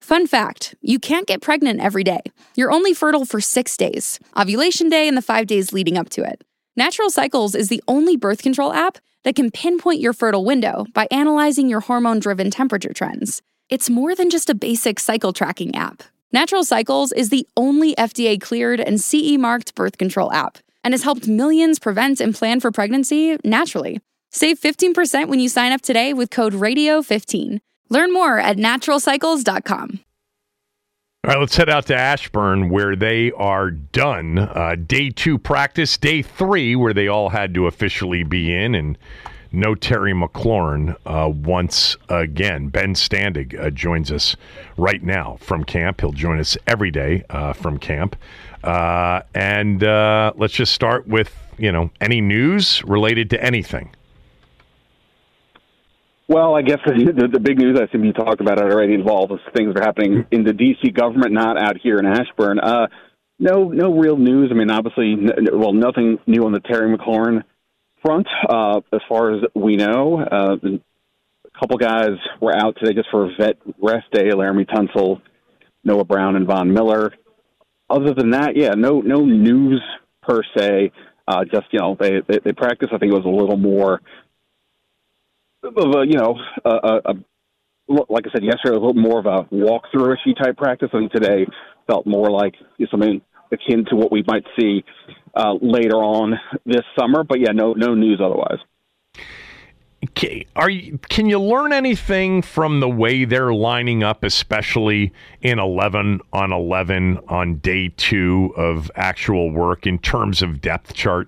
Fun fact, you can't get pregnant every day. You're only fertile for 6 days, ovulation day and the 5 days leading up to it. Natural Cycles is the only birth control app that can pinpoint your fertile window by analyzing your hormone-driven temperature trends. It's more than just a basic cycle tracking app. Natural Cycles is the only FDA-cleared and CE-marked birth control app and has helped millions prevent and plan for pregnancy naturally. Save 15% when you sign up today with code RADIO15. Learn more at naturalcycles.com. All right, let's head out to Ashburn where they are done. Day 2 practice, day 3 where they all had to officially be in, and no Terry McLaurin once again. Ben Standig joins us right now from camp. He'll join us every day from camp. And let's just start with, any news related to anything. Well, I guess the big news, I assume you talked about it already, involves things that are happening in the D.C. government, not out here in Ashburn. No real news. I mean, obviously, nothing new on the Terry McLaurin front, as far as we know. A couple guys were out today just for a vet rest day, Laramie Tunsil, Noah Brown, and Von Miller. Other than that, no news per se. Just, they practiced. I think it was a little more of a, like I said yesterday, a little more of a walkthrough-ishy type practice. I think today felt more like something akin to what we might see later on this summer. But no news otherwise. Can you learn anything from the way they're lining up, especially in 11 on 11 on day 2 of actual work in terms of depth chart?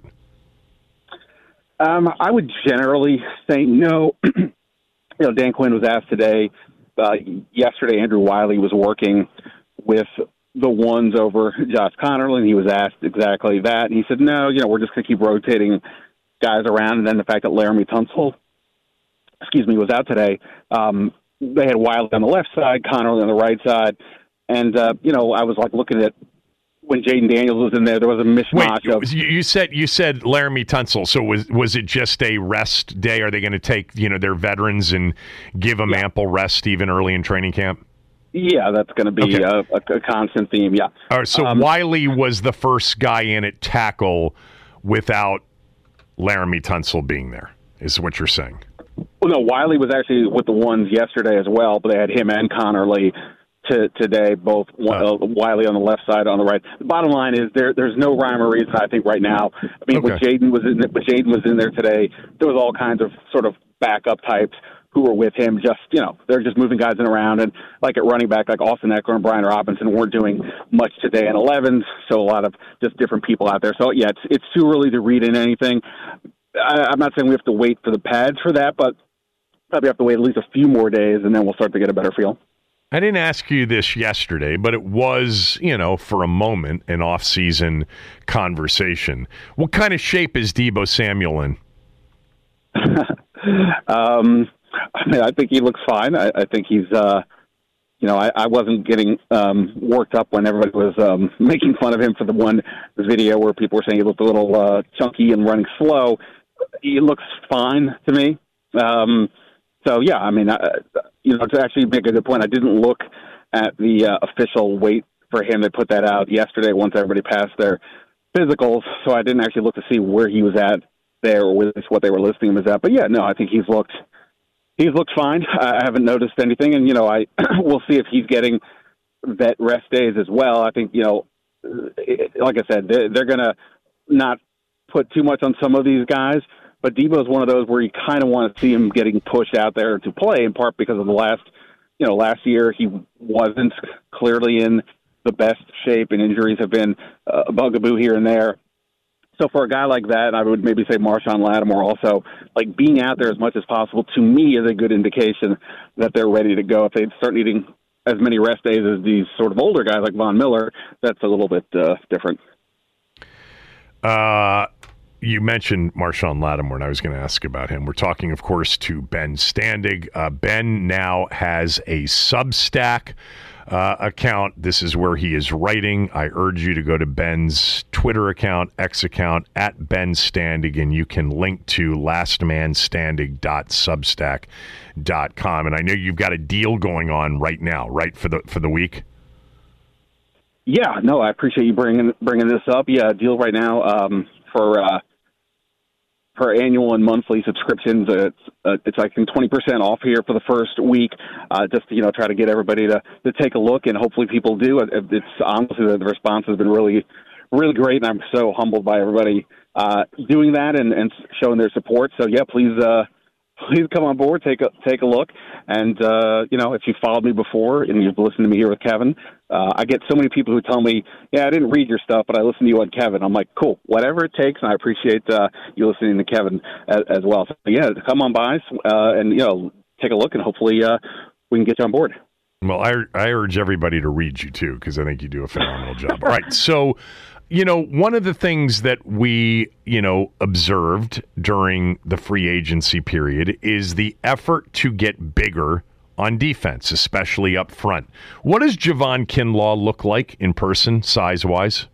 I would generally say no. Dan Quinn was asked today. Yesterday, Andrew Wiley was working with the ones over Josh Connerly, and he was asked exactly that. And he said, no, we're just going to keep rotating guys around. And then the fact that Laramie Tunsil, was out today, they had Wiley on the left side, Connerly on the right side. And, I was looking at when Jaden Daniels was in there was a mishmash of... You said Laramie Tunsil, so was it just a rest day? Are they going to take, their veterans and give them ample rest even early in training camp? Yeah, that's going to be a constant theme, yeah. All right, so Wiley was the first guy in at tackle without Laramie Tunsil being there, is what you're saying? Well, no, Wiley was actually with the ones yesterday as well, but they had him and Connerly today, both Wiley on the left side, on the right. The bottom line is there's no rhyme or reason, I think, right now. I mean, when Jaden was in there today, there was all kinds of sort of backup types who were with him. Just, they're just moving guys in around. And like at running back, like Austin Eckler and Brian Robinson weren't doing much today in 11s, so a lot of just different people out there. So, it's too early to read in anything. I'm not saying we have to wait for the pads for that, but probably have to wait at least a few more days, and then we'll start to get a better feel. I didn't ask you this yesterday, but it was, for a moment, an off-season conversation. What kind of shape is Deebo Samuel in? I think he looks fine. I think he's, I wasn't getting worked up when everybody was making fun of him for the one video where people were saying he looked a little chunky and running slow. He looks fine to me. To actually make a good point, I didn't look at the official weight for him. They put that out yesterday once everybody passed their physicals, so I didn't actually look to see where he was at there or what they were listing him as at. But I think he's looked fine. I haven't noticed anything, and we'll see if he's getting vet rest days as well. I think like I said, they're going to not put too much on some of these guys. But Deebo is one of those where you kind of want to see him getting pushed out there to play, in part because of the last year he wasn't clearly in the best shape, and injuries have been a bugaboo here and there. So for a guy like that, I would maybe say Marshawn Lattimore also, being out there as much as possible, to me is a good indication that they're ready to go. If they start needing as many rest days as these sort of older guys like Von Miller, that's a little bit different. You mentioned Marshawn Lattimore, and I was going to ask about him. We're talking, of course, to Ben Standig. Ben now has a Substack. account. This is where he is writing. I urge you to go to Ben's Twitter account, X account, at Ben Standig, and you can link to lastmanstandig.substack.com. And I know you've got a deal going on right now, right, for the week? Yeah, no, I appreciate you bringing this up. Yeah, deal right now for annual and monthly subscriptions. It's I think 20% off here for the first week. Just to, try to get everybody to take a look, and hopefully people do. It's honestly the response has been really, really great, and I'm so humbled by everybody doing that and showing their support. So yeah, please come on board, take a look, and if you followed me before and you've listened to me here with Kevin, I get so many people who tell me, yeah, I didn't read your stuff, but I listened to you on Kevin. I'm like, cool, whatever it takes, and I appreciate you listening to Kevin as well. So yeah, come on by and take a look, and hopefully we can get you on board. Well, I urge everybody to read you too, because I think you do a phenomenal job. All right, so. One of the things that we, observed during the free agency period is the effort to get bigger on defense, especially up front. What does Javon Kinlaw look like in person, size-wise?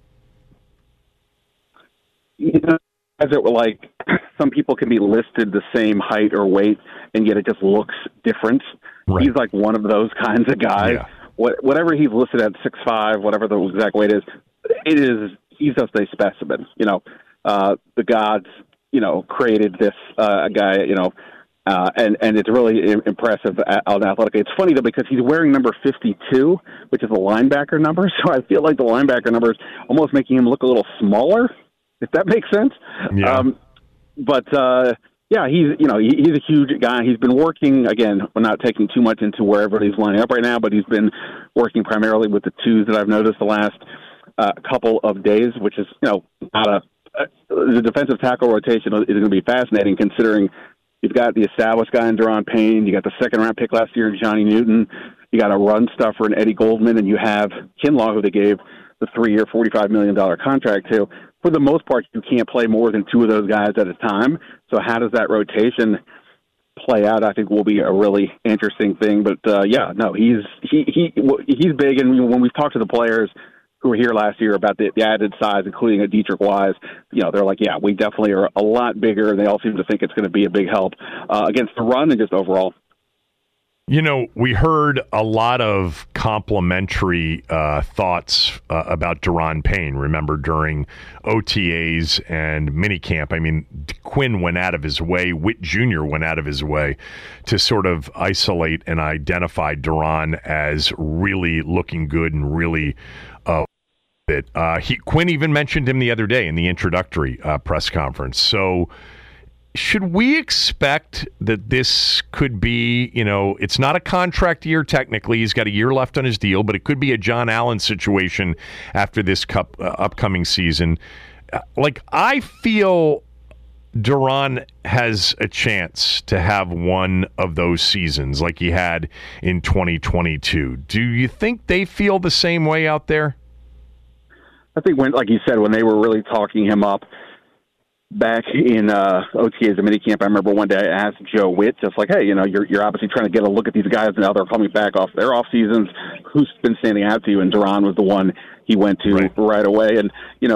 As it were, like, some people can be listed the same height or weight, and yet it just looks different. Right. He's like one of those kinds of guys. Yeah. Whatever he's listed at 6'5", whatever the exact weight is, he's just a specimen. The gods, created this guy, and it's really impressive on athletic. It's funny, though, because he's wearing number 52, which is a linebacker number. So I feel like the linebacker number is almost making him look a little smaller, if that makes sense. Yeah. Yeah, he's a huge guy. He's been working, again, we're not taking too much into where everybody's lining up right now, but he's been working primarily with the twos that I've noticed the last couple of days, which is, not the defensive tackle rotation is going to be fascinating, considering you've got the established guy in Daron Payne, you got the second-round pick last year, Johnny Newton, you got a run stuffer in Eddie Goldman, and you have Kinlaw, who they gave the 3-year, $45 million contract to. For the most part, you can't play more than two of those guys at a time. So how does that rotation play out? I think will be a really interesting thing. But he's big. And when we've talked to the players who were here last year about the added size, including a Dietrich Wise, they're like, yeah, we definitely are a lot bigger. And they all seem to think it's going to be a big help against the run and just overall. We heard a lot of complimentary thoughts about Daron Payne, remember, during OTAs and minicamp. I mean, Quinn went out of his way, Witt Jr. went out of his way to sort of isolate and identify Daron as really looking good and really Quinn even mentioned him the other day in the introductory press conference. So should we expect that this could be, it's not a contract year technically. He's got a year left on his deal, but it could be a John Allen situation after this upcoming season. I feel Daron has a chance to have one of those seasons like he had in 2022. Do you think they feel the same way out there? I think like you said, when they were really talking him up back in OTAs and minicamp, I remember one day I asked Joe Witt, just like, hey, you're obviously trying to get a look at these guys now they're coming back off their off seasons. Who's been standing out to you? And Daron was the one he went to right away. And,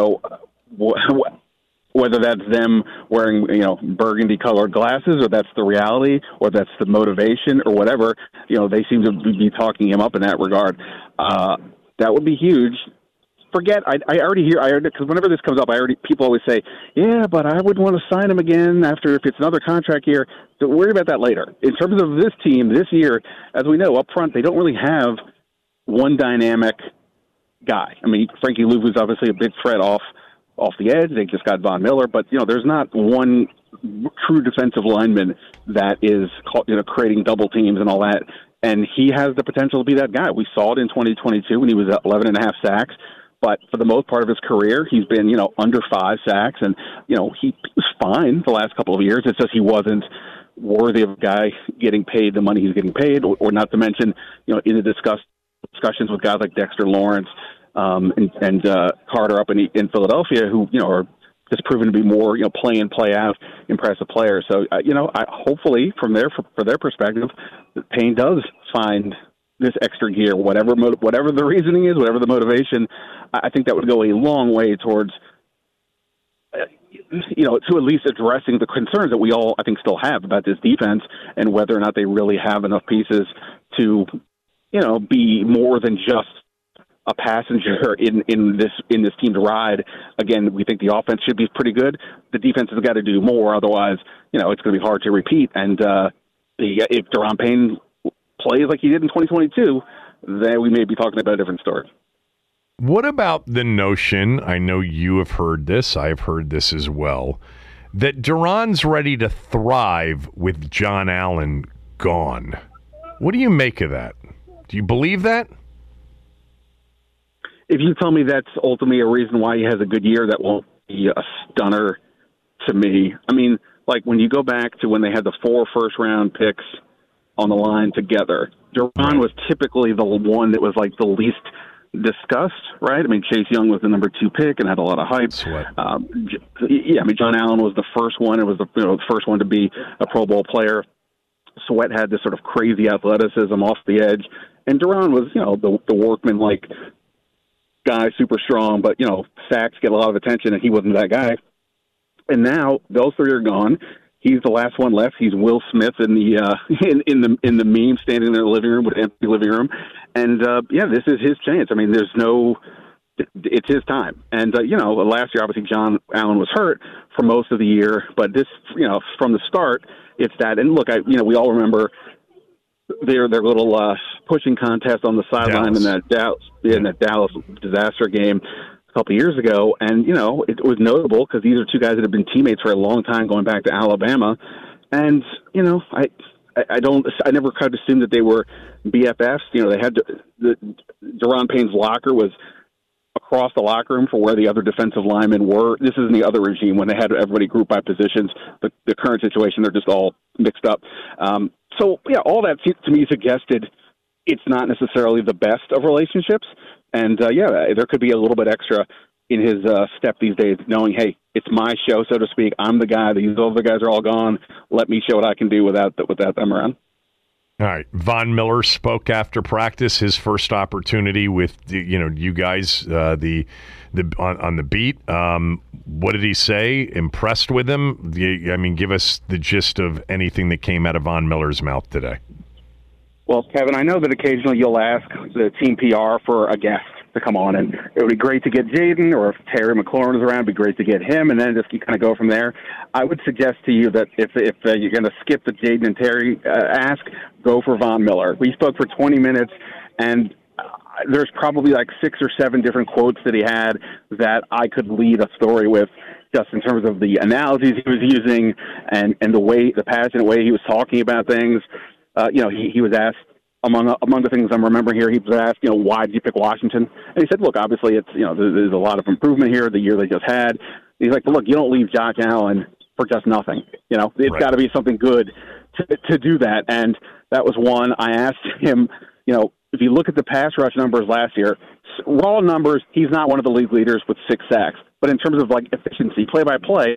whether that's them wearing, burgundy colored glasses, or that's the reality, or that's the motivation or whatever, they seem to be talking him up in that regard. That would be huge. I already hear, because whenever this comes up, people always say, yeah, but I would want to sign him again after if it's another contract year. Don't worry about that later. In terms of this team this year, as we know, up front, they don't really have one dynamic guy. I mean, Frankie Luvu's obviously a big threat off the edge. They just got Von Miller, but there's not one true defensive lineman that is creating double teams and all that. And he has the potential to be that guy. We saw it in 2022 when he was at 11.5 sacks. But for the most part of his career, he's been, under 5 sacks. And, he was fine the last couple of years. It's just he wasn't worthy of a guy getting paid the money he's getting paid, or not to mention, in the discussions with guys like Dexter Lawrence and Carter up in Philadelphia, who, are just proven to be more, play in, play out, impressive players. So, hopefully from for their perspective, Payne does find this extra gear, whatever the reasoning is, whatever the motivation. I think that would go a long way towards, to at least addressing the concerns that we all, I think, still have about this defense and whether or not they really have enough pieces to, be more than just a passenger in this team's ride. Again, we think the offense should be pretty good. The defense has got to do more. Otherwise, it's going to be hard to repeat. And if Daron Payne plays like he did in 2022, then we may be talking about a different story. What about the notion, I know you have heard this, I've heard this as well, that Daron's ready to thrive with John Allen gone? What do you make of that? Do you believe that? If you tell me that's ultimately a reason why he has a good year, that won't be a stunner to me. I mean, like when you go back to when they had the 4 first-round picks on the line together, Daron was typically the one that was like the least discussed, right? I mean, Chase Young was the number 2 pick and had a lot of hype. John Allen was the first one. It was the first one to be a Pro Bowl player. Sweat had this sort of crazy athleticism off the edge, and Daron was, the workman-like guy, super strong, but sacks get a lot of attention, and he wasn't that guy. And now those 3 are gone. He's the last one left. He's Will Smith in the in the meme, standing in the living room with an empty living room. And this is his chance. I mean, it's his time. And last year obviously John Allen was hurt for most of the year, but this from the start it's that. And look, we all remember their little pushing contest on the sideline in that Dallas disaster game a couple of years ago, and it was notable because these are 2 guys that have been teammates for a long time, going back to Alabama, and I never kind of assumed that they were BFFs. They had Daron Payne's locker was across the locker room for where the other defensive linemen were. This isn't the other regime when they had everybody grouped by positions. The current situation, they're just all mixed up. All that to me suggested it's not necessarily the best of relationships. And, there could be a little bit extra in his step these days, knowing, hey, it's my show, so to speak. I'm the guy. These other guys are all gone. Let me show what I can do without them around. All right. Von Miller spoke after practice, his first opportunity with, you guys on the beat. What did he say? Impressed with him? Give us the gist of anything that came out of Von Miller's mouth today. Well, Kevin, I know that occasionally you'll ask the team PR for a guest to come on, and it would be great to get Jaden, or if Terry McLaurin is around, it'd be great to get him, and then just you kind of go from there. I would suggest to you that if you're going to skip the Jaden and Terry ask, go for Von Miller. We spoke for 20 minutes, and there's probably like 6 or 7 different quotes that he had that I could lead a story with, just in terms of the analogies he was using and the passionate way he was talking about things. He was asked, among the things I'm remembering here, he was asked, why did you pick Washington? And he said, look, obviously it's, there's a lot of improvement here, the year they just had. He's like, but look, you don't leave Josh Allen for just nothing. It's got to be something good to do that. And that was one. I asked him, if you look at the pass rush numbers last year, raw numbers, he's not one of the league leaders with 6 sacks. But in terms of like efficiency, play-by-play,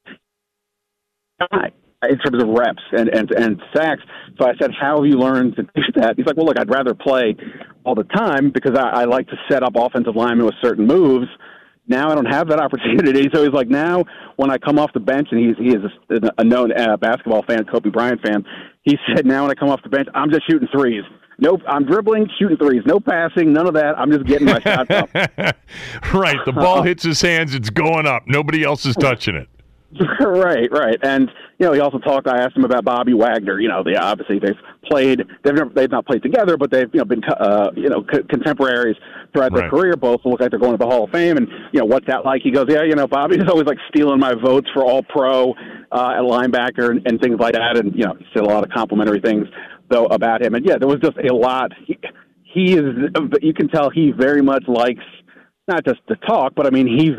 in terms of reps and sacks. So I said, how have you learned to do that? He's like, well, look, I'd rather play all the time because I like to set up offensive linemen with certain moves. Now I don't have that opportunity. So he's like, now when I come off the bench, and he is a known basketball fan, Kobe Bryant fan, he said, now when I come off the bench, I'm just shooting threes. Nope, I'm dribbling, shooting threes. No passing, none of that. I'm just getting my shots up. Right. The ball hits his hands, it's going up. Nobody else is touching it. Right. And, he also talked, I asked him about Bobby Wagner. Obviously they've not played together, but they've, been, contemporaries throughout their career. Both look like they're going to the Hall of Fame. And, what's that like? He goes, Bobby's always like stealing my votes for all pro at linebacker and things like that. And, he said a lot of complimentary things, though, about him. And, there was just a lot. He is, you can tell he very much likes not just to talk, but,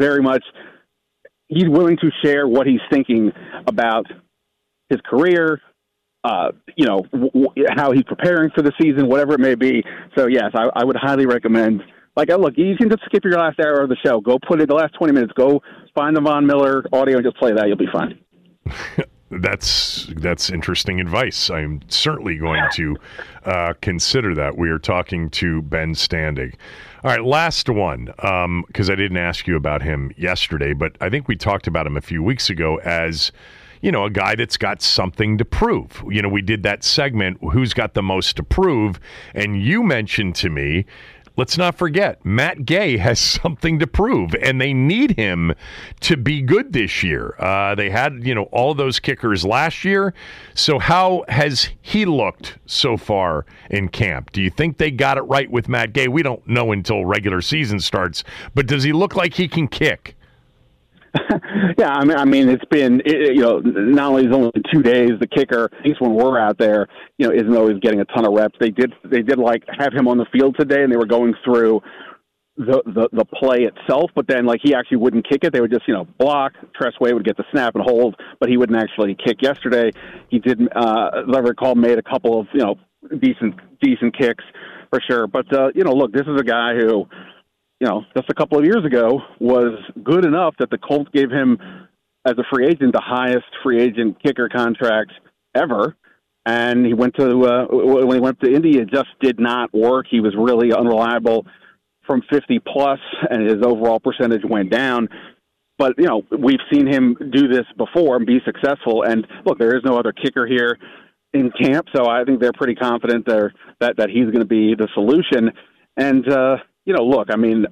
he's willing to share what he's thinking about his career, how he's preparing for the season, whatever it may be. So, yes, I would highly recommend. Look, you can just skip your last hour of the show. Go put in the last 20 minutes. Go find the Von Miller audio and just play that. You'll be fine. That's interesting advice. I'm certainly going to consider that. We are talking to Ben Standig. All right, last one, because I didn't ask you about him yesterday, but I think we talked about him a few weeks ago as, a guy that's got something to prove. We did that segment, Who's Got the Most to Prove, and you mentioned to me, let's not forget, Matt Gay has something to prove, and they need him to be good this year. They had, all those kickers last year. So how has he looked so far in camp? Do you think they got it right with Matt Gay? We don't know until regular season starts, but does he look like he can kick? Yeah, I mean, it's been, not only is it only 2 days, the kicker, at least when we're out there, isn't always getting a ton of reps. They did like have him on the field today, and they were going through the play itself, but then like he actually wouldn't kick it. They would just, block. Tressway would get the snap and hold, but he wouldn't actually kick. Yesterday, he did, as I recall, made a couple of, decent kicks for sure. But, look, this is a guy who, just a couple of years ago was good enough that the Colts gave him, as a free agent, the highest free agent kicker contract ever. And he went to, when he went to Indy, it just did not work. He was really unreliable from 50 plus, and his overall percentage went down. But, we've seen him do this before and be successful. And look, there is no other kicker here in camp, so I think they're pretty confident that he's going to be the solution. And, look, I mean,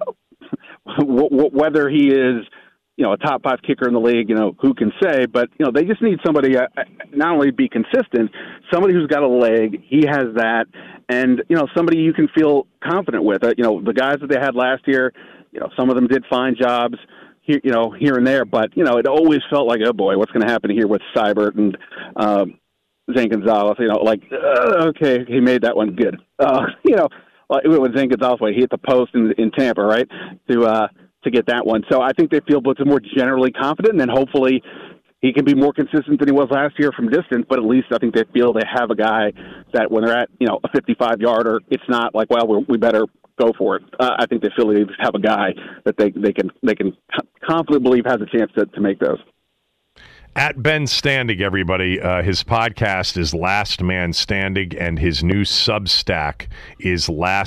whether he is, a top 5 kicker in the league, who can say? But, they just need somebody not only be consistent, somebody who's got a leg. He has that. And, somebody you can feel confident with. The guys that they had last year, some of them did fine jobs here, here and there. But, it always felt like, oh, boy, what's going to happen here with Seibert and Zane Gonzalez? Okay, he made that one good. When Zane Gonzalez, he hit the post in Tampa, right, to get that one. So I think they feel more generally confident, and then hopefully he can be more consistent than he was last year from distance. But at least I think they feel they have a guy that when they're at a 55-yarder, it's not like, well, we better go for it. I think they feel they have a guy that they can confidently believe has a chance to make those. At Ben Standig, everybody. His podcast is Last Man Standig, and his new Substack is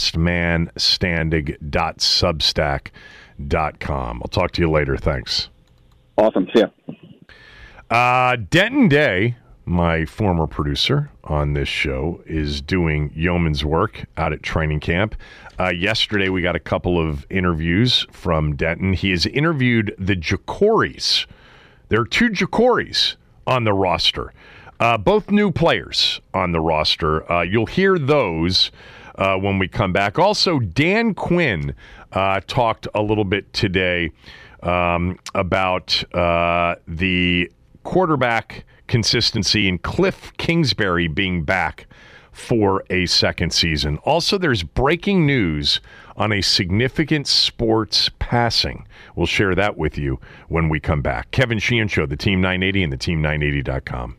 lastmanstandig.substack.com. I'll talk to you later. Thanks. Awesome. See ya. Denton Day, my former producer on this show, is doing yeoman's work out at training camp. Yesterday, we got a couple of interviews from Denton. He has interviewed the Jacories. There are 2 Jacories on the roster, both new players on the roster. You'll hear those when we come back. Also, Dan Quinn talked a little bit today about the quarterback consistency and Cliff Kingsbury being back for a second season. Also, there's breaking news on a significant sports passing. We'll share that with you when we come back. Kevin Sheehan Show, the Team 980 and the Team980.com.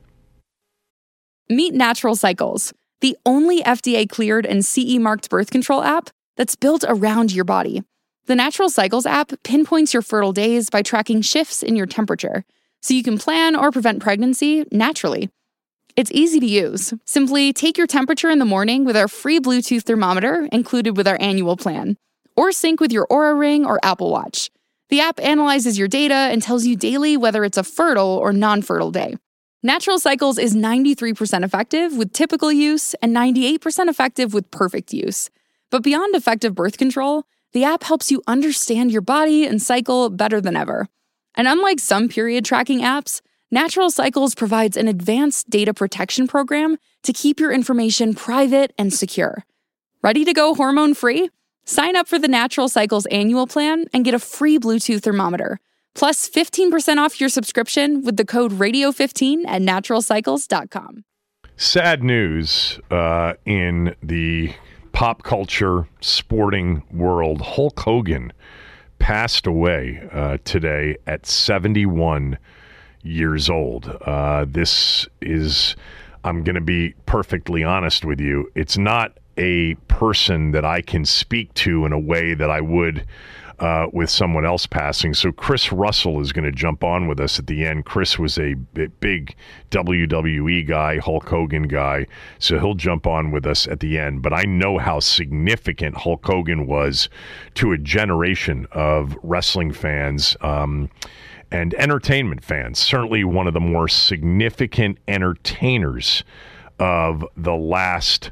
Meet Natural Cycles, the only FDA-cleared and CE-marked birth control app that's built around your body. The Natural Cycles app pinpoints your fertile days by tracking shifts in your temperature, so you can plan or prevent pregnancy naturally. It's easy to use. Simply take your temperature in the morning with our free Bluetooth thermometer included with our annual plan, or sync with your Oura Ring or Apple Watch. The app analyzes your data and tells you daily whether it's a fertile or non-fertile day. Natural Cycles is 93% effective with typical use and 98% effective with perfect use. But beyond effective birth control, the app helps you understand your body and cycle better than ever. And unlike some period tracking apps, Natural Cycles provides an advanced data protection program to keep your information private and secure. Ready to go hormone-free? Sign up for the Natural Cycles annual plan and get a free Bluetooth thermometer, plus 15% off your subscription with the code RADIO15 at naturalcycles.com. Sad news in the pop culture sporting world. Hulk Hogan passed away today at 71 years old. This is, I'm going to be perfectly honest with you, it's not a person that I can speak to in a way that I would with someone else passing. So Chris Russell is going to jump on with us at the end. Chris was a big WWE guy, Hulk Hogan guy, so he'll jump on with us at the end. But I know how significant Hulk Hogan was to a generation of wrestling fans and entertainment fans. Certainly one of the more significant entertainers of the last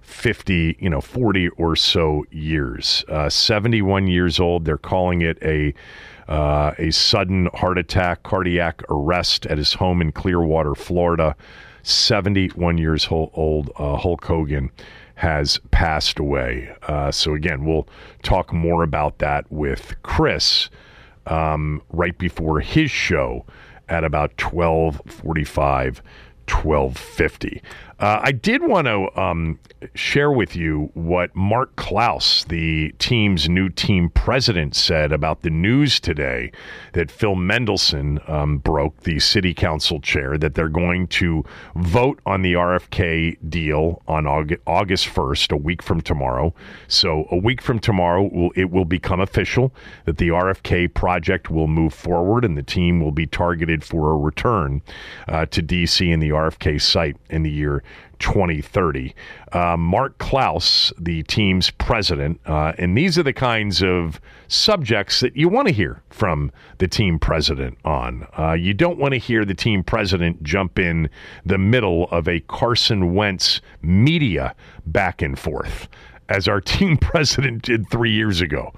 40 or so years. 71 years old. They're calling it a sudden heart attack, cardiac arrest at his home in Clearwater, Florida. 71 years old, Hulk Hogan has passed away. So again, we'll talk more about that with Chris right before his show at about 12:45, 12:50. I did want to share with you what Mark Klaus, the team's new team president, said about the news today that Phil Mendelssohn broke, the city council chair, that they're going to vote on the RFK deal on August 1st, a week from tomorrow. So a week from tomorrow, it will become official that the RFK project will move forward and the team will be targeted for a return to D.C. and the RFK site in the year 2030. Mark Klaus, the team's president, and these are the kinds of subjects that you want to hear from the team president on. You don't want to hear the team president jump in the middle of a Carson Wentz media back and forth, as our team president did 3 years ago.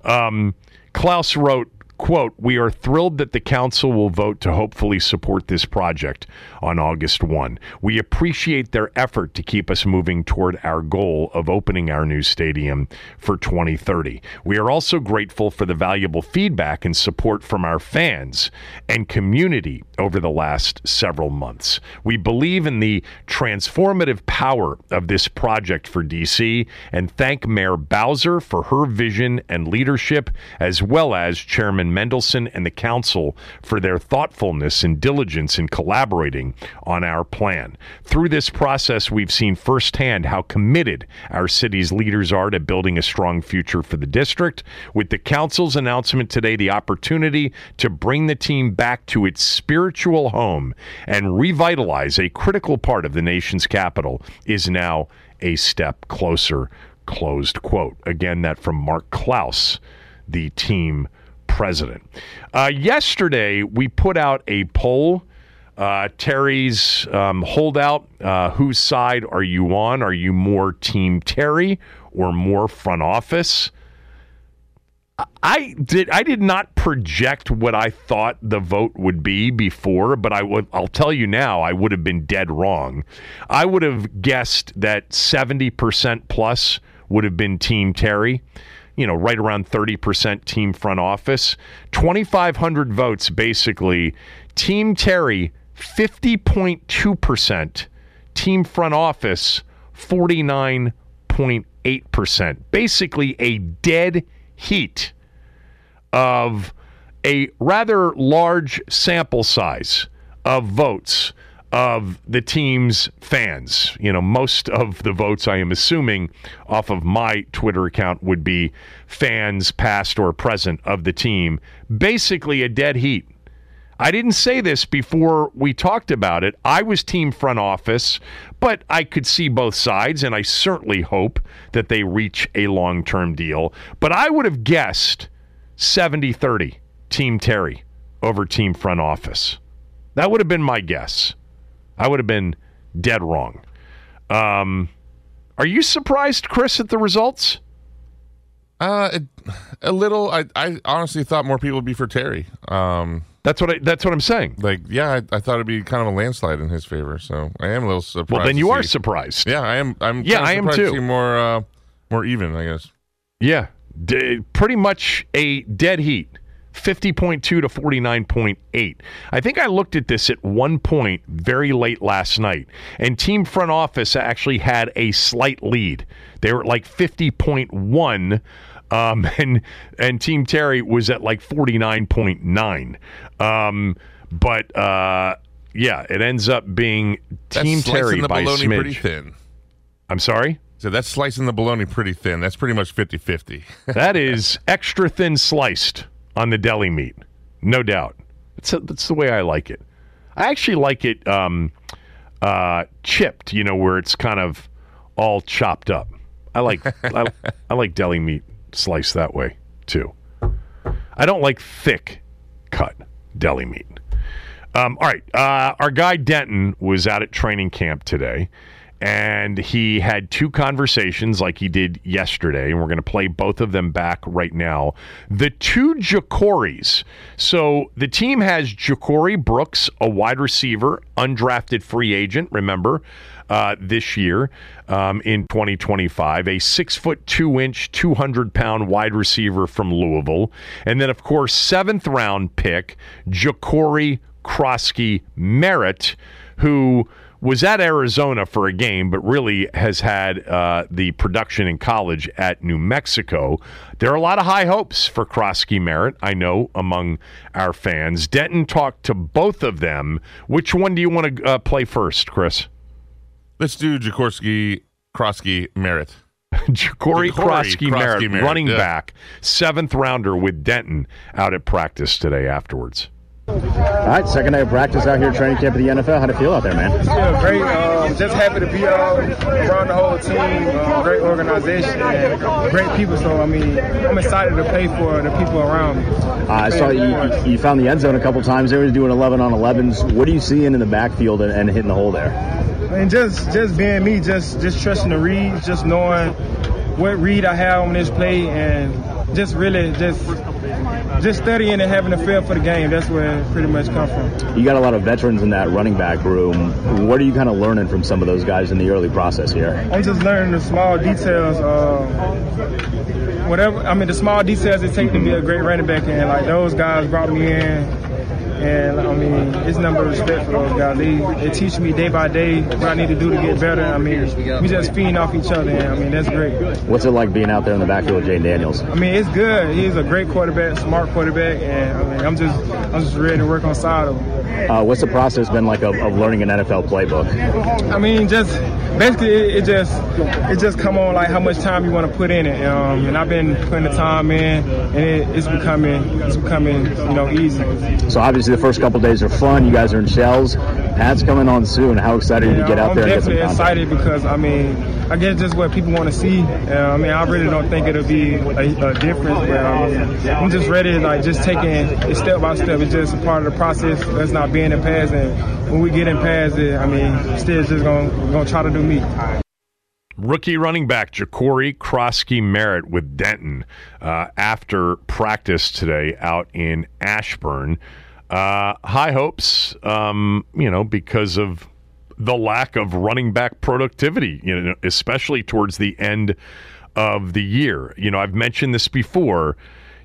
Klaus wrote, quote, "We are thrilled that the council will vote to hopefully support this project on August 1. We appreciate their effort to keep us moving toward our goal of opening our new stadium for 2030. We are also grateful for the valuable feedback and support from our fans and community over the last several months. We believe in the transformative power of this project for DC and thank Mayor Bowser for her vision and leadership, as well as Chairman Mendelssohn and the council for their thoughtfulness and diligence in collaborating on our plan. Through this process, we've seen firsthand how committed our city's leaders are to building a strong future for the district. With the council's announcement today, the opportunity to bring the team back to its spiritual home and revitalize a critical part of the nation's capital is now a step closer." Closed quote. Again, that from Mark Klaus, the team president. Yesterday, we put out a poll. Terry's holdout. Whose side are you on? Are you more Team Terry or more front office? I did not project what I thought the vote would be before, but I'll tell you now, I would have been dead wrong. I would have guessed that 70% plus would have been Team Terry. Right around 30% team front office. 2,500 votes, basically. Team Terry, 50.2%. Team front office, 49.8%. Basically a dead heat of a rather large sample size of votes of the team's fans. Most of the votes, I am assuming, off of my Twitter account would be fans, past or present, of the team. Basically a dead heat. I didn't say this before we talked about it. I was team front office, but I could see both sides, and I certainly hope that they reach a long-term deal. But I would have guessed 70-30 Team Terry over team front office. That would have been my guess. I would have been dead wrong. Are you surprised, Chris, at the results? A little. I honestly thought more people would be for Terry. That's what I'm saying. I thought it'd be kind of a landslide in his favor. So I am a little surprised. Well, then you are surprised. Yeah, I am. I am too. To see more even, I guess. Yeah, pretty much a dead heat. 50.2 to 49.8. I think I looked at this at one point very late last night, and team front office actually had a slight lead. They were at like 50.1, and Team Terry was at like 49.9. Yeah, it ends up being Team Terry by a smidge. Pretty thin. I'm sorry? So that's slicing the bologna pretty thin. That's pretty much 50-50. That is extra thin sliced on the deli meat, no doubt. That's the way I like it. I actually like it chipped, where it's kind of all chopped up. I like I like deli meat sliced that way too. I don't like thick cut deli meat. All right, our guy Denton was out at training camp today, and he had two conversations like he did yesterday, and we're going to play both of them back right now. The two Jacories. So the team has Ja'Cory Brooks, a wide receiver, undrafted free agent, remember, this year in 2025, a 6'2", 200-pound wide receiver from Louisville. And then, of course, 7th-round pick, Ja'Cory Krosky-Merritt, who was at Arizona for a game, but really has had the production in college at New Mexico. There are a lot of high hopes for Krosky-Merritt, I know, among our fans. Denton talked to both of them. Which one do you want to play first, Chris? Let's do Ja'Cory Krosky-Merritt. Ja'Cory Krosky-Merritt, running back, 7th rounder with Denton out at practice today afterwards. All right, second day of practice out here at training camp at the NFL. How do you feel out there, man? Yeah, great. Just happy to be around the whole team. Great organization and great people. So, I'm excited to play for the people around me. I saw you found the end zone a couple times. They were doing 11-on-11s. What are you seeing in the backfield and hitting the hole there? Just being me, just trusting the reads, just knowing what read I have on this play, and just studying and having a feel for the game. That's where it pretty much come from. You got a lot of veterans in that running back room. What are you kind of learning from some of those guys in the early process here? I'm just learning the small details. The small details it takes to be a great running back, and like those guys brought me in. And it's number of respect for those guys. They teach me day by day what I need to do to get better. We just feeding off each other, and that's great. What's it like being out there in the backfield with Jayden Daniels? It's good. He's a great quarterback, smart quarterback, and I'm just ready to work on side of him. What's the process been like of learning an NFL playbook? Just basically it just come on like how much time you want to put in it. And I've been putting the time in, and it's becoming easy. So obviously the first couple days are fun. You guys are in shells. Pat's coming on soon. How excited are you to get out there and get some content? I'm definitely excited because I guess just what people want to see. I really don't think it'll be a difference, but I'm just ready to just taking it step by step. It's just a part of the process. Let's not be in the past, and when we get in past it, still just gonna try to do me. Rookie running back Ja'Cory Krosky-Merritt with Denton after practice today out in Ashburn. High hopes, because of the lack of running back productivity, especially towards the end of the year. I've mentioned this before,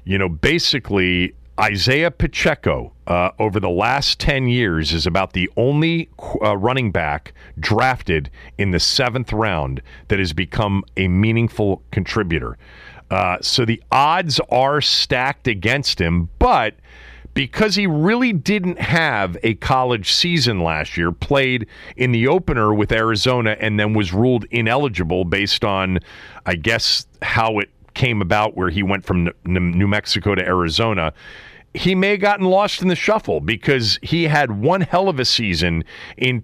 basically Isaiah Pacheco over the last 10 years is about the only running back drafted in the 7th round that has become a meaningful contributor. So the odds are stacked against him, but because he really didn't have a college season last year, played in the opener with Arizona and then was ruled ineligible based on, I guess, how it came about where he went from New Mexico to Arizona, he may have gotten lost in the shuffle because he had one hell of a season in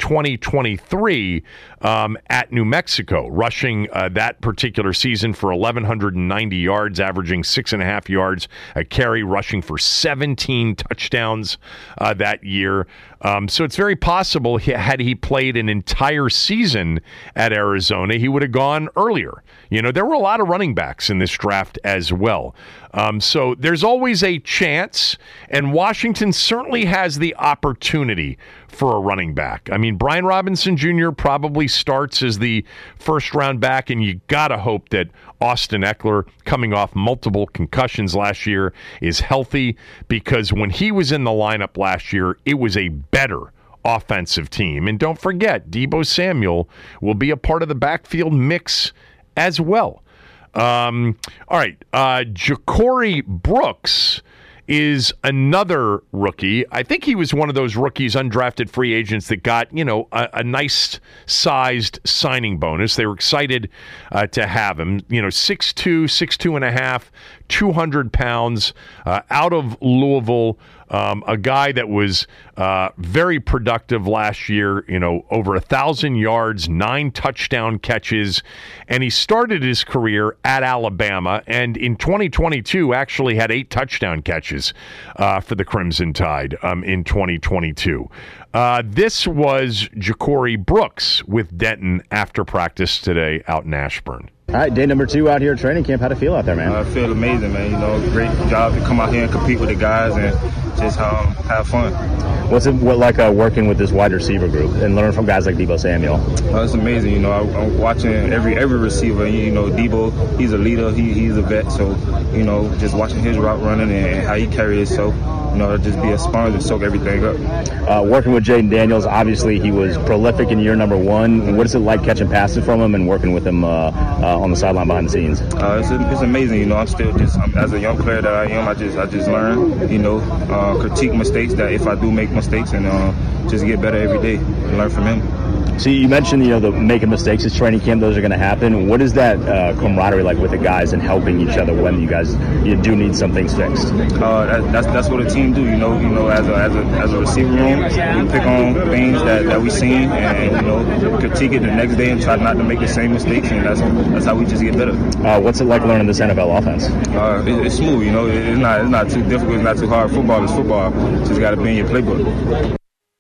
2023 at New Mexico, rushing that particular season for 1,190 yards, averaging 6.5 yards a carry, rushing for 17 touchdowns that year. So it's very possible had he played an entire season at Arizona, he would have gone earlier. There were a lot of running backs in this draft as well. So there's always a chance, and Washington certainly has the opportunity for a running back. Brian Robinson Jr. probably starts as the first-round back, and you got to hope that Austin Eckler, coming off multiple concussions last year, is healthy, because when he was in the lineup last year, it was a better offensive team. And don't forget, Deebo Samuel will be a part of the backfield mix as well. All right, Ja'Cory Brooks is another rookie. I think he was one of those rookies, undrafted free agents that got, a nice sized signing bonus. They were excited to have him. 6'2", and a half, 200 pounds, out of Louisville. A guy that was very productive last year, over 1,000 yards, 9 touchdown catches, and he started his career at Alabama, and in 2022 actually had 8 touchdown catches for the Crimson Tide in 2022. This was Ja'Corey Brooks with Denton after practice today out in Ashburn. All right, day number 2 out here at training camp. How'd it feel out there, man? I feel amazing, man. Great job to come out here and compete with the guys and just have fun. What's it like working with this wide receiver group and learning from guys like Deebo Samuel? It's amazing. I'm watching every receiver. Deebo, he's a leader. He's a vet. So, just watching his route running and how he carries. So, just be a sponge and soak everything up. Working with Jayden Daniels, obviously he was prolific in year number 1. What is it like catching passes from him and working with him on the sideline behind the scenes? It's amazing. I'm still as a young player that I am, I just learn, critique mistakes that if I do make mistakes and just get better every day and learn from him. So you mentioned, the making mistakes at training camp, those are going to happen. What is that camaraderie like with the guys and helping each other when you do need some things fixed? That's what a team do. As a receiver room, we pick on things that we seen and critique it the next day and try not to make the same mistakes, and that's how we just get better. What's it like learning this NFL offense? It's smooth. It's not too difficult. It's not too hard. Football is football. Just got to be in your playbook.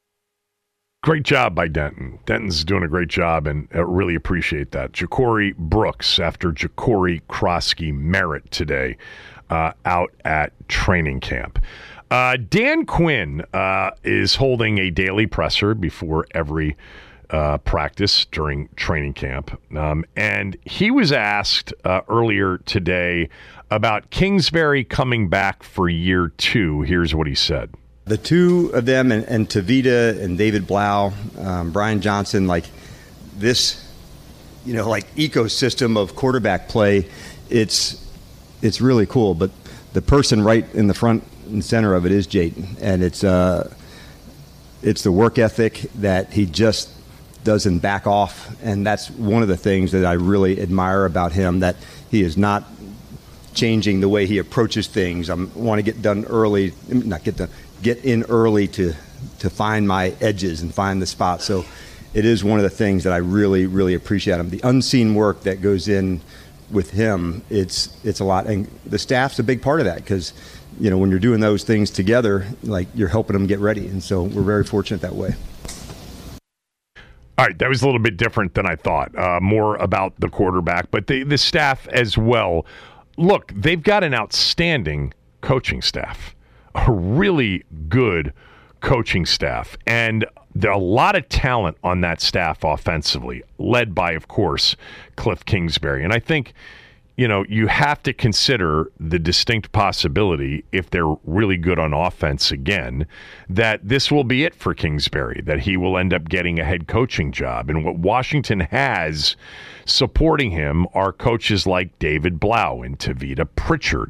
Great job by Denton. Denton's doing a great job, and I really appreciate that. Ja'Corey Brooks after Ja'Cory Krosky-Merritt today out at training camp. Dan Quinn is holding a daily presser before every practice during training camp. And he was asked earlier today about Kingsbury coming back for year 2. Here's what he said. The two of them and Tavita and David Blau, Brian Johnson, like this, ecosystem of quarterback play, it's really cool. But the person right in the front and center of it is Jayden, and it's the work ethic that he just doesn't back off, and that's one of the things that I really admire about him, that he is not changing the way he approaches things. I want to get in early to find my edges and find the spot. So it is one of the things that I really, really appreciate him. The unseen work that goes in with him, it's a lot. And the staff's a big part of that, because, when you're doing those things together, like, you're helping them get ready. And so we're very fortunate that way. All right, that was a little bit different than I thought. More about the quarterback, but the staff as well. Look, they've got an outstanding coaching staff. A really good coaching staff, and there are a lot of talent on that staff offensively, led by, of course, Cliff Kingsbury. And I think, you have to consider the distinct possibility, if they're really good on offense again, that this will be it for Kingsbury, that he will end up getting a head coaching job. And what Washington has supporting him are coaches like David Blau and Tavita Pritchard,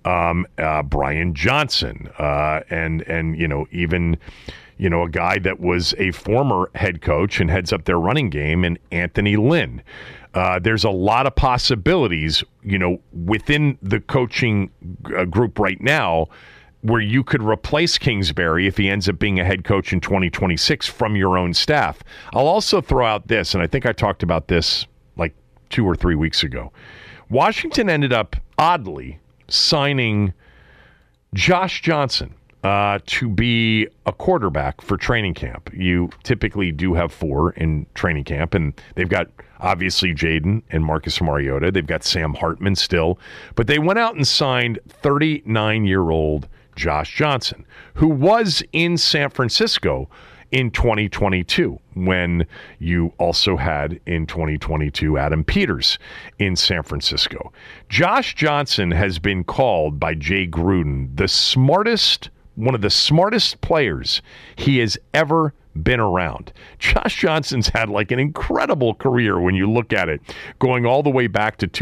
Brian Johnson, and even a guy that was a former head coach and heads up their running game, and Anthony Lynn. There's a lot of possibilities, within the coaching group right now, where you could replace Kingsbury if he ends up being a head coach in 2026 from your own staff. I'll also throw out this, and I think I talked about this like 2 or 3 weeks ago. Washington ended up, oddly, signing Josh Johnson to be a quarterback for training camp. You typically do have 4 in training camp, and they've got obviously Jayden and Marcus Mariota. They've got Sam Hartman still, but they went out and signed 39-year-old Josh Johnson, who was in San Francisco in 2022, when you also had in 2022 Adam Peters in San Francisco. Josh Johnson has been called by Jay Gruden one of the smartest players he has ever been around. Josh Johnson's had like an incredible career when you look at it, going all the way back to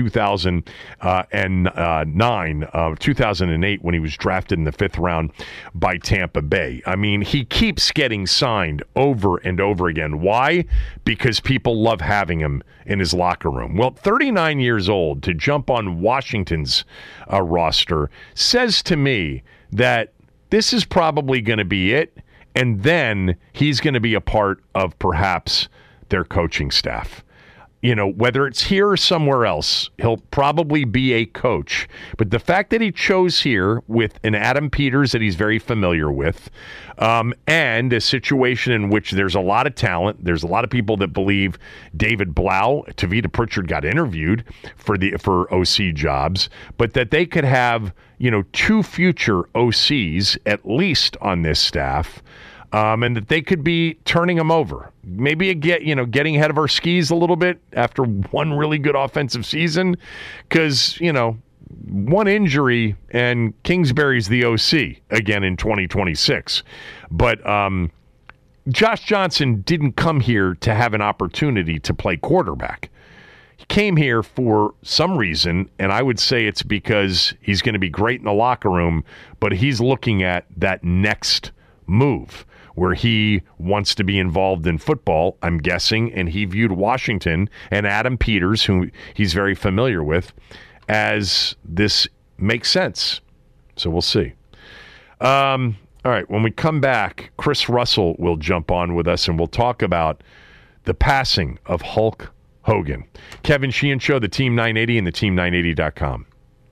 2008 when he was drafted in the 5th round by Tampa Bay. I mean, he keeps getting signed over and over again. Why? Because people love having him in his locker room. Well, 39 years old to jump on Washington's roster says to me that this is probably going to be it, and then he's going to be a part of perhaps their coaching staff. You know, whether it's here or somewhere else, he'll probably be a coach. But the fact that he chose here with an Adam Peters that he's very familiar with, and a situation in which there's a lot of talent, there's a lot of people that believe David Blau, Tavita Pritchard got interviewed for OC jobs, but that they could have, you know, 2 future OCs at least on this staff. And that they could be turning them over. Maybe getting ahead of our skis a little bit after one really good offensive season. Because, you know, one injury and Kingsbury's the OC again in 2026. But Josh Johnson didn't come here to have an opportunity to play quarterback. He came here for some reason, and I would say it's because he's going to be great in the locker room, but he's looking at that next move where he wants to be involved in football, I'm guessing, and he viewed Washington and Adam Peters, who he's very familiar with, as this makes sense. So we'll see. All right, when we come back, Chris Russell will jump on with us, and we'll talk about the passing of Hulk Hogan. Kevin Sheehan Show, the Team 980 and the Team980.com.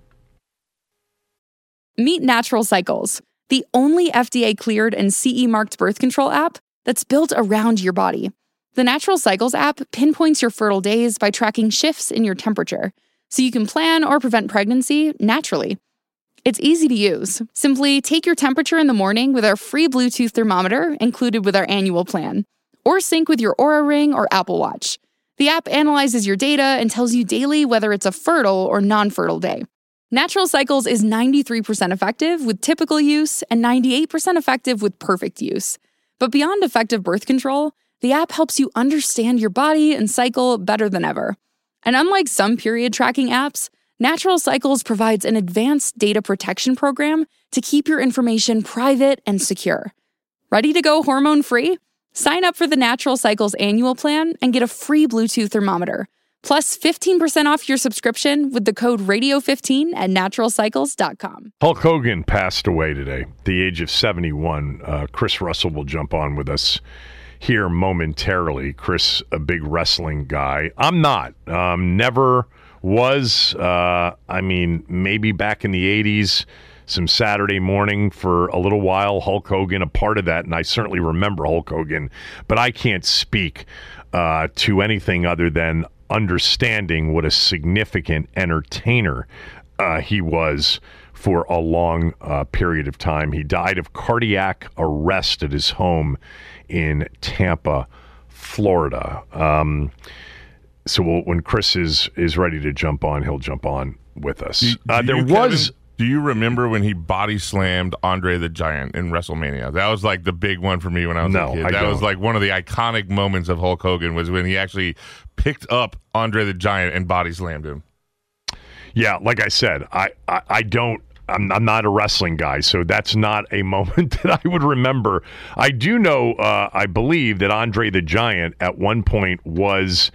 Meet Natural Cycles, the only FDA-cleared and CE-marked birth control app that's built around your body. The Natural Cycles app pinpoints your fertile days by tracking shifts in your temperature, so you can plan or prevent pregnancy naturally. It's easy to use. Simply take your temperature in the morning with our free Bluetooth thermometer included with our annual plan, or sync with your Oura Ring or Apple Watch. The app analyzes your data and tells you daily whether it's a fertile or non-fertile day. Natural Cycles is 93% effective with typical use and 98% effective with perfect use. But beyond effective birth control, the app helps you understand your body and cycle better than ever. And unlike some period tracking apps, Natural Cycles provides an advanced data protection program to keep your information private and secure. Ready to go hormone-free? Sign up for the Natural Cycles annual plan and get a free Bluetooth thermometer. Plus 15% off your subscription with the code radio15 at naturalcycles.com. Hulk Hogan passed away today at the age of 71. Chris Russell will jump on with us here momentarily. Chris, a big wrestling guy. I'm not. Never was. I mean, maybe back in the 80s, some Saturday morning for a little while, Hulk Hogan, a part of that, and I certainly remember Hulk Hogan, but I can't speak to anything other than understanding what a significant entertainer he was for a long period of time. He died of cardiac arrest at his home in Tampa, Florida. So when Chris is ready to jump on, he'll jump on with us. Do you remember when he body slammed Andre the Giant in WrestleMania? That was like the big one for me when I was a kid. That was like one of the iconic moments of Hulk Hogan, was when he actually picked up Andre the Giant and body slammed him. Yeah, like I said, I'm not a wrestling guy, so that's not a moment that I would remember. I do know, I believe that Andre the Giant at one point was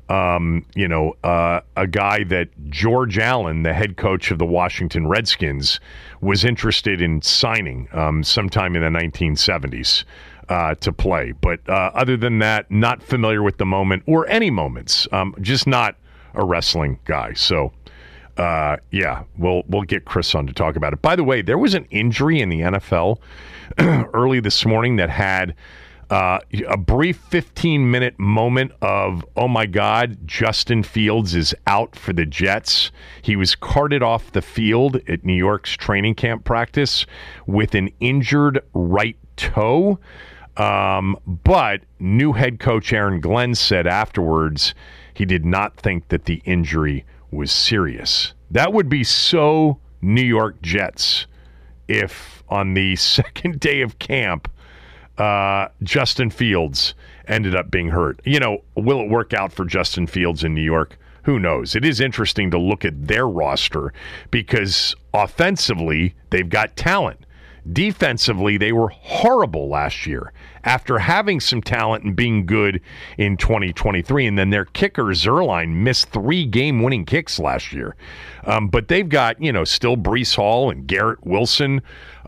a guy that George Allen, the head coach of the Washington Redskins, was interested in signing sometime in the 1970s to play. But other than that, not familiar with the moment or any moments. Just not a wrestling guy. So, we'll get Chris on to talk about it. By the way, there was an injury in the NFL early this morning that had a brief 15-minute moment of, oh my God, Justin Fields is out for the Jets. He was carted off the field at New York's training camp practice with an injured right toe. But new head coach Aaron Glenn said afterwards he did not think that the injury was serious. That would be so New York Jets if on the second day of camp Justin Fields ended up being hurt. Will it work out for Justin Fields in New York? Who knows? It is interesting to look at their roster because offensively, they've got talent. Defensively, they were horrible last year after having some talent and being good in 2023. And then their kicker, Zuerlein, missed 3 game-winning kicks last year. But they've got, still Breece Hall and Garrett Wilson.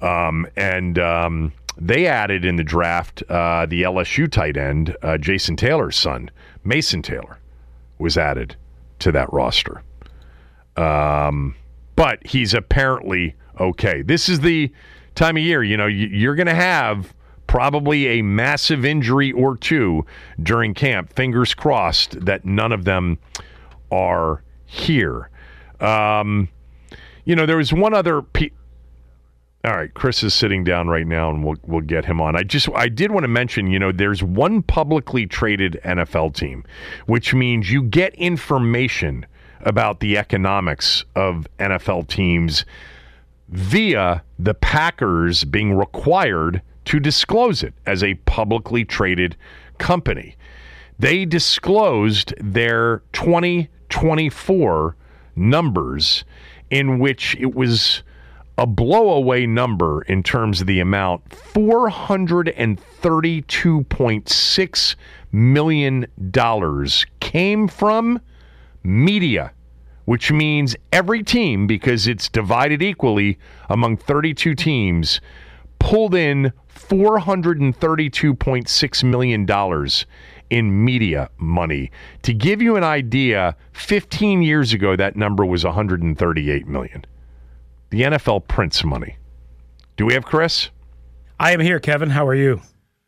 They added in the draft the LSU tight end, Jason Taylor's son, Mason Taylor, was added to that roster. But he's apparently okay. This is the time of year, you're going to have probably a massive injury or two during camp. Fingers crossed that none of them are here. There was one other... All right, Chris is sitting down right now, and we'll get him on. I did want to mention, there's one publicly traded NFL team, which means you get information about the economics of NFL teams via the Packers being required to disclose it as a publicly traded company. They disclosed their 2024 numbers, in which it was a blowaway number in terms of the amount. $432.6 million came from media, which means every team, because it's divided equally among 32 teams, pulled in $432.6 million in media money. To give you an idea, 15 years ago, that number was $138 million. The NFL prints money. Do we have Chris? I am here, Kevin. How are you?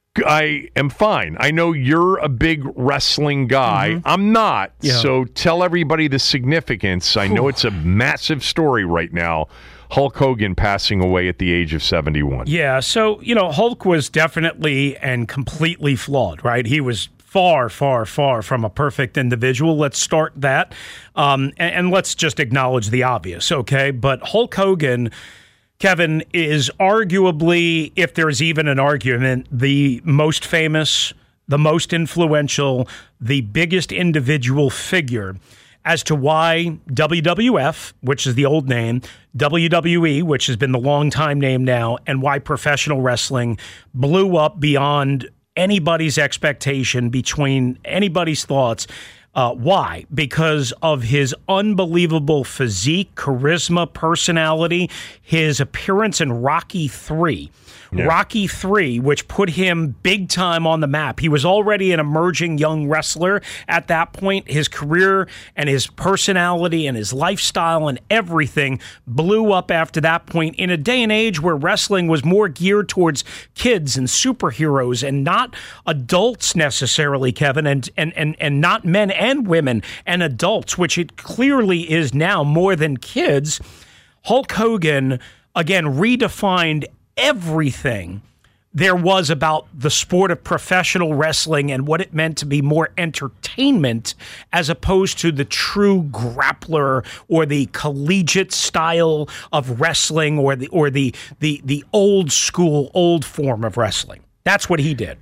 I am fine. I know you're a big wrestling guy. Mm-hmm. I'm not. Yeah. So tell everybody the significance. I know it's a massive story right now. Hulk Hogan passing away at the age of 71. Yeah, so, Hulk was definitely and completely flawed, right? He was far, far, far from a perfect individual. Let's start that. And let's just acknowledge the obvious, okay? But Hulk Hogan, Kevin, is arguably, if there's even an argument, the most famous, the most influential, the biggest individual figure as to why WWF, which is the old name, WWE, which has been the long-time name now, and why professional wrestling blew up beyond anybody's expectation, between anybody's thoughts. Why? Because of his unbelievable physique, charisma, personality, his appearance in Rocky III. Yeah. Rocky III, which put him big time on the map. He was already an emerging young wrestler at that point. His career and his personality and his lifestyle and everything blew up after that point in a day and age where wrestling was more geared towards kids and superheroes and not adults necessarily, Kevin, and not men and women and adults, which it clearly is now more than kids. Hulk Hogan, again, redefined everything there was about the sport of professional wrestling and what it meant to be more entertainment as opposed to the true grappler or the collegiate style of wrestling or the old school, old form of wrestling. That's what he did.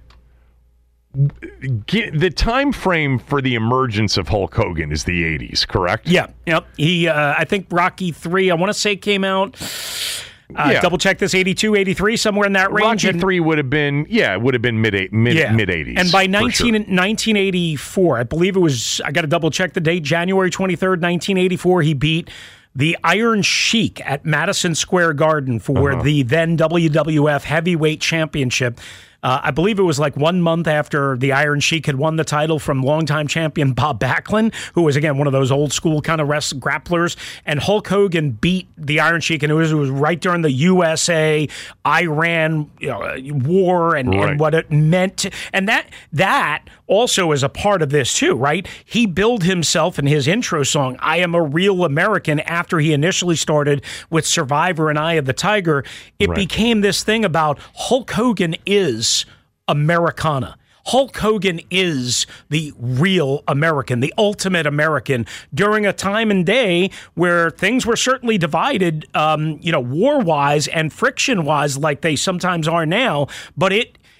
The time frame for the emergence of Hulk Hogan is the 80s, correct? Yeah. Yep. He, I think Rocky III, I want to say came out... Double check this, 82, 83, somewhere in that range. Rocky III would have been, mid-80s. And by 1984, I believe it was, I got to double check the date, January 23rd, 1984, he beat the Iron Sheik at Madison Square Garden for the then WWF Heavyweight Championship. I believe it was like 1 month after the Iron Sheik had won the title from longtime champion Bob Backlund, who was, again, one of those old school kind of grapplers. And Hulk Hogan beat the Iron Sheik, and it was right during the USA-Iran war and what it meant. And that also is a part of this too, right? He billed himself in his intro song, I Am a Real American, after he initially started with Survivor and Eye of the Tiger. It became this thing about Hulk Hogan is Americana. Hulk Hogan is the real American, the ultimate American, during a time and day where things were certainly divided, war-wise and friction-wise, like they sometimes are now. But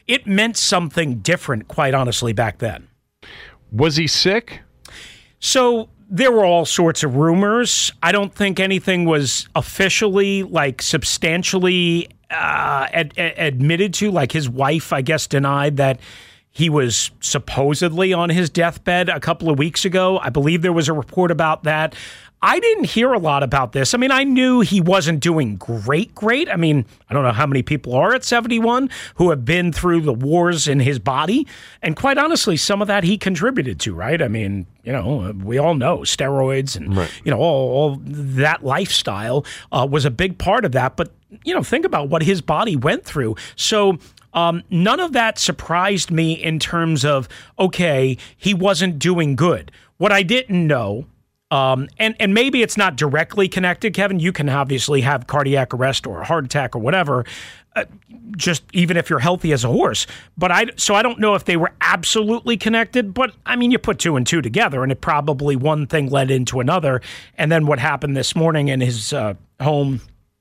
it meant something different, quite honestly, back then. Was he sick? So there were all sorts of rumors. I don't think anything was officially, substantially admitted to. Like his wife, I guess, denied that he was supposedly on his deathbed a couple of weeks ago. I believe there was a report about that. I didn't hear a lot about this. I mean, I knew he wasn't doing great. I mean, I don't know how many people are at 71 who have been through the wars in his body. And quite honestly, some of that he contributed to, right? I mean, we all know steroids and, right. All that lifestyle was a big part of that. But, think about what his body went through. So none of that surprised me in terms of, okay, he wasn't doing good. What I didn't know, and maybe it's not directly connected, Kevin. You can obviously have cardiac arrest or a heart attack or whatever, just even if you're healthy as a horse. So I don't know if they were absolutely connected, but I mean, you put two and two together and it probably one thing led into another. And then what happened this morning in his home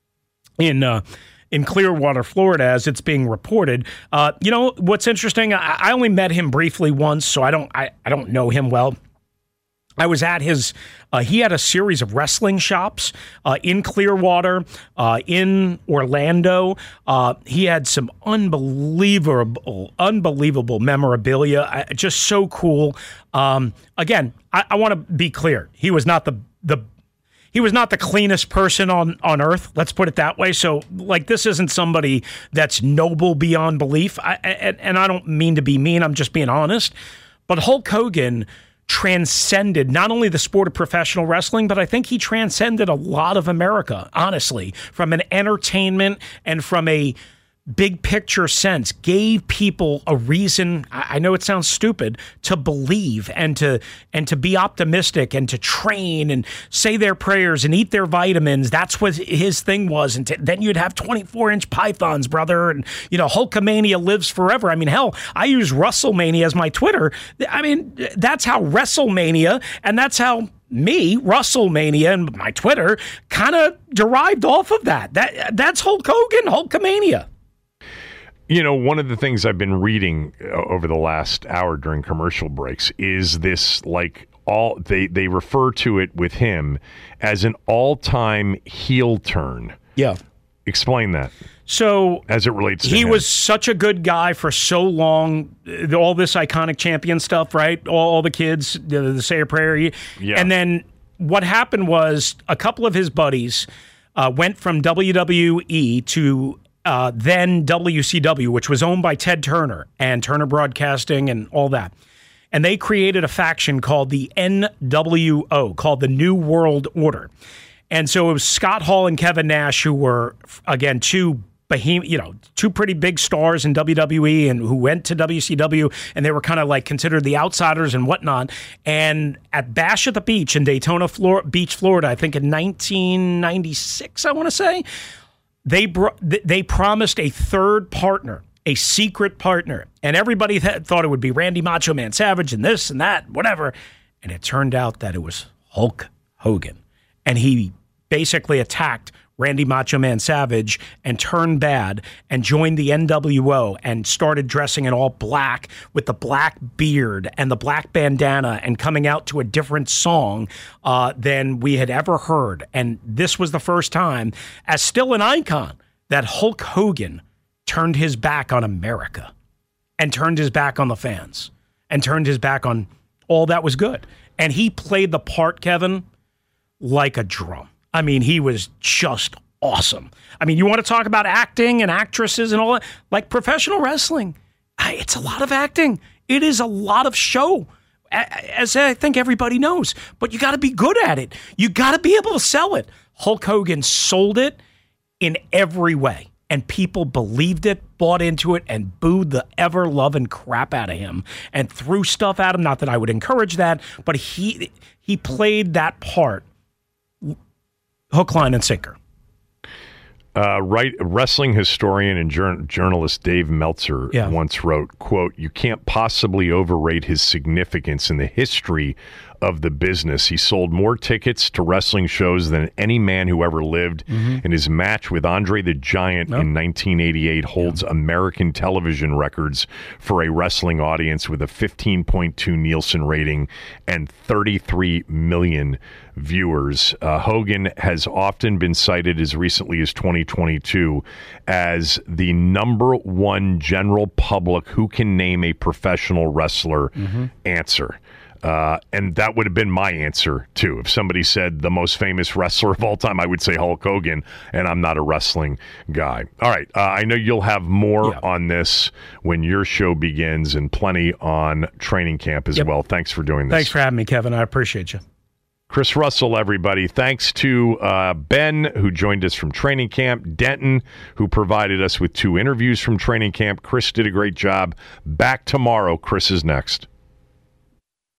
in Clearwater, Florida, as it's being reported. What's interesting, I only met him briefly once, so I don't know him well. I was at his, he had a series of wrestling shops in Clearwater, in Orlando. He had some unbelievable memorabilia, just so cool. Again, I want to be clear. He was not he was not the cleanest person on earth. Let's put it that way. So, this isn't somebody that's noble beyond belief. And I don't mean to be mean. I'm just being honest. But Hulk Hogan transcended not only the sport of professional wrestling, but I think he transcended a lot of America, honestly, from an entertainment and from a big picture sense, gave people a reason, I know it sounds stupid, to believe and to be optimistic and to train and say their prayers and eat their vitamins. That's what his thing was. And then you'd have 24-inch pythons, brother. And, Hulkamania lives forever. I mean, hell, I use WrestleMania as my Twitter. I mean, that's how WrestleMania, and that's how WrestleMania and my Twitter kind of derived off of that. That's Hulk Hogan, Hulkamania. One of the things I've been reading over the last hour during commercial breaks is this, they refer to it with him as an all-time heel turn. Yeah. Explain that. So, as it relates to him. He was such a good guy for so long, all this iconic champion stuff, right? All the kids, the say a prayer. Yeah. And then what happened was a couple of his buddies went from WWE to then WCW, which was owned by Ted Turner and Turner Broadcasting and all that. And they created a faction called the NWO, called the New World Order. And so it was Scott Hall and Kevin Nash, who were, again, two pretty big stars in WWE and who went to WCW, and they were kind of considered the outsiders and whatnot. And at Bash at the Beach in Daytona Beach, Florida, I think in 1996, I want to say, they promised a third partner, a secret partner, and everybody thought it would be Randy Macho Man Savage and this and that, whatever. And it turned out that it was Hulk Hogan. And he basically attacked Randy Macho Man Savage and turned bad and joined the NWO and started dressing in all black with the black beard and the black bandana and coming out to a different song than we had ever heard. And this was the first time, as still an icon, that Hulk Hogan turned his back on America and turned his back on the fans and turned his back on all that was good. And he played the part, Kevin, like a drum. I mean, he was just awesome. I mean, you want to talk about acting and actresses and all that? Like professional wrestling, it's a lot of acting. It is a lot of show, as I think everybody knows. But you got to be good at it. You got to be able to sell it. Hulk Hogan sold it in every way. And people believed it, bought into it, and booed the ever-loving crap out of him and threw stuff at him. Not that I would encourage that, but he played that part hook, line, and sinker. Wrestling historian and journalist Dave Meltzer once wrote, quote, "You can't possibly overrate his significance in the history of the business. He sold more tickets to wrestling shows than any man who ever lived. And his match with Andre the Giant in 1988 holds American television records for a wrestling audience with a 15.2 Nielsen rating and 33 million viewers. Hogan has often been cited as recently as 2022 as the number one general public who can name a professional wrestler answer. And that would have been my answer, too. If somebody said the most famous wrestler of all time, I would say Hulk Hogan, and I'm not a wrestling guy. All right. I know you'll have more on this when your show begins, and plenty on Training Camp as well. Thanks for doing this. Thanks for having me, Kevin. I appreciate you. Chris Russell, everybody. Thanks to Ben, who joined us from Training Camp, Denton, who provided us with 2 interviews from Training Camp. Chris did a great job. Back tomorrow. Chris is next.